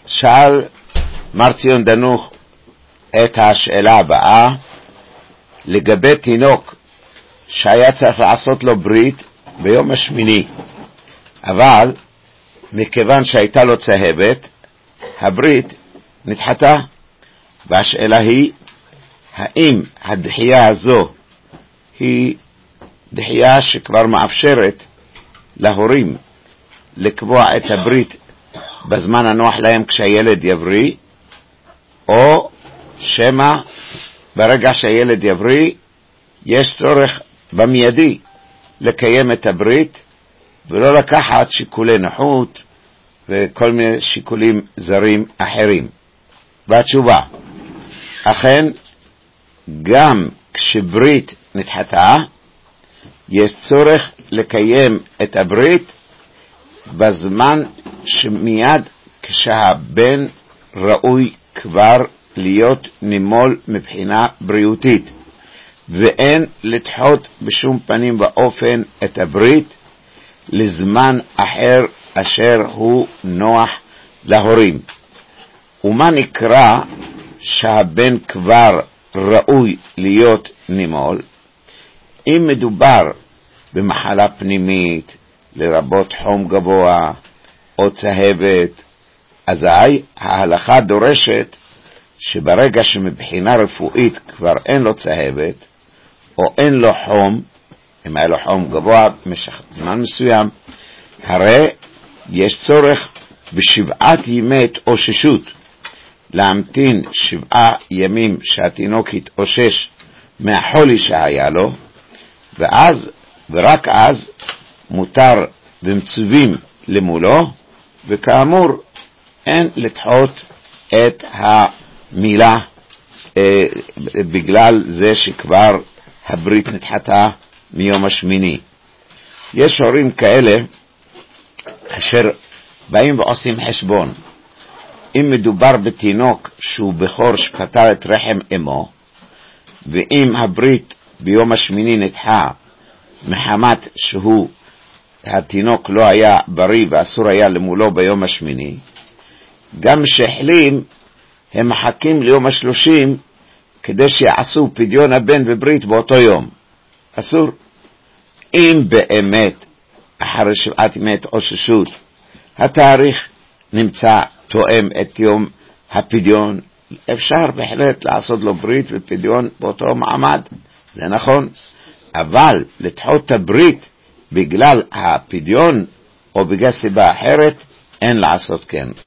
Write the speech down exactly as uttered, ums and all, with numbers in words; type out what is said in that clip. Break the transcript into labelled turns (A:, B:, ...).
A: שאל מר ציון דנוך את השאלה הבאה לגבי תינוק שהיה צריך לעשות לו ברית ביום השמיני, אבל מכיוון שהייתה לו צהבת הברית נדחתה, והשאלה היא האם הדחייה הזו היא דחייה שכבר מאפשרת להורים לקבוע את הברית בזמן הנוח להם כשהילד יבריא, או שמה ברגע שהילד יבריא יש צורך במיידי לקיים את הברית ולא לקחת שיקולי נוחות וכל מיני שיקולים זרים אחרים. והתשובה, אכן גם כשברית נדחתה יש צורך לקיים את הברית בזמן שמיד כשהבן ראוי כבר להיות נימול מבחינה בריאותית, ואין לדחות בשום פנים ואופן את הברית לזמן אחר אשר הוא נוח להורים. ומה נקרא שהבן כבר ראוי להיות נימול? אם מדובר במחלה פנימית לרבות חום גבוה או צהבת, אזי ההלכה דורשת שברגע שמבחינה רפואית כבר אין לו צהבת או אין לו חום, אם היה לו חום גבוה במשך זמן מסוים, הרי יש צורך בשבעת ימי התאוששות, להמתין שבעה ימים שהתינוק יתאושש מהחולי שהיה לו, ואז ורק אז מותר ומצווים למולו, וכאמור אין לדחות את המילה אה, בגלל זה שכבר הברית נדחתה מיום השמיני. יש הורים כאלה אשר באים ועושים חשבון, אם מדובר בתינוק שהוא בכור שפטר את רחם אמו, ואם הברית ביום השמיני נדחה מחמת שהוא התינוק לא היה בריא ואסור היה למולו ביום השמיני, גם שהחלים הם מחכים ליום השלושים כדי שיעשו פדיון הבן וברית באותו יום. אסור. אם באמת אחרי שבעת ימי התאוששות התאריך נמצא תואם את יום הפדיון, אפשר בהחלט לעשות לו ברית ופדיון באותו מעמד, זה נכון. אבל לדחות את הברית בגלל הפדיון או בגלל סיבה אחרת אין לעשות כן.